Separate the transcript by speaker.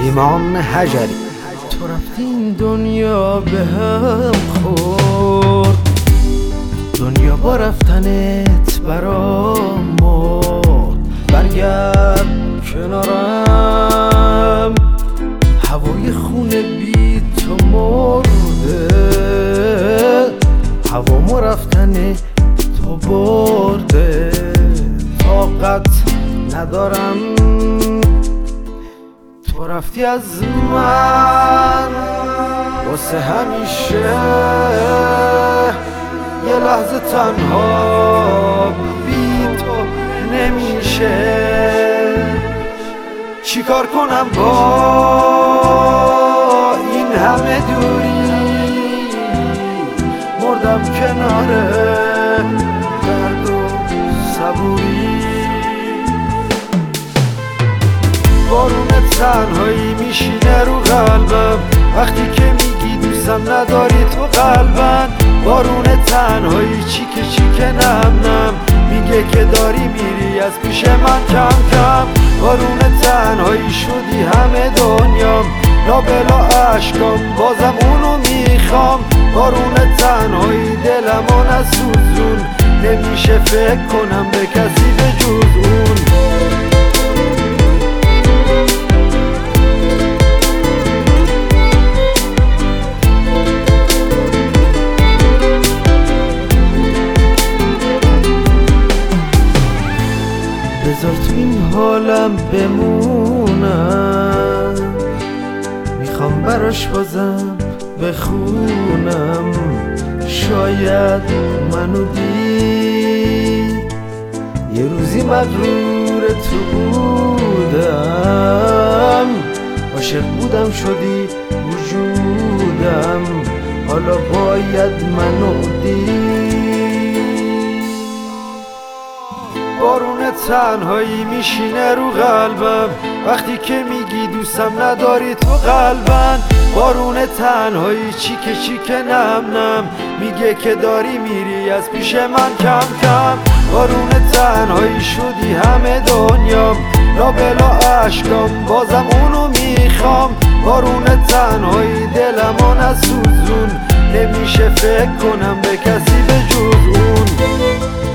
Speaker 1: ایمان حجری.
Speaker 2: تو رفتی این دنیا به هم خورد، دنیا با رفتنت برام مرد. برگرد کنارم، هوای خونه بی تو مرده، هوامو رفتن تو برده. طاقت ندارم، تو رفتی از من واسه همیشه. یه لحظه تنها بی تو نمیشه. چیکار کنم با این همه دوری، مردم کنار درد و صبوری. بارون تنهایی میشینه رو قلبم، وقتی که میگی دوستم نداری تو قلبم. بارون تنهایی چیکه چیکه نم نم، میگه که داری میری از پیش من کم کم. بارون تنهایی شدی همه دنیام، لابلا عشقام بازم اونو میخوام. بارون تنهایی دلمو نسوزون، نمیشه فکر کنم به کسی به جز اون. بذار تو این حالم بمونم، میخوام براش بازم بخونم. شاید منو دید یه روزی مغرور تو بودم، عاشق بودم شدی وجودم، حالا باید منو دید. بارون تنهایی میشینه رو قلبم، وقتی که میگی دوستم نداری تو قلبم. بارون تنهایی چیکه چیکه نم نم، میگه که داری میری از پیش من کم کم. بارون تنهایی شدی همه دنیام، لابلا عشقام بازم اونو میخوام. بارون تنهایی دلمو نسوزون، نمیشه فکر کنم به کسی به جز اون.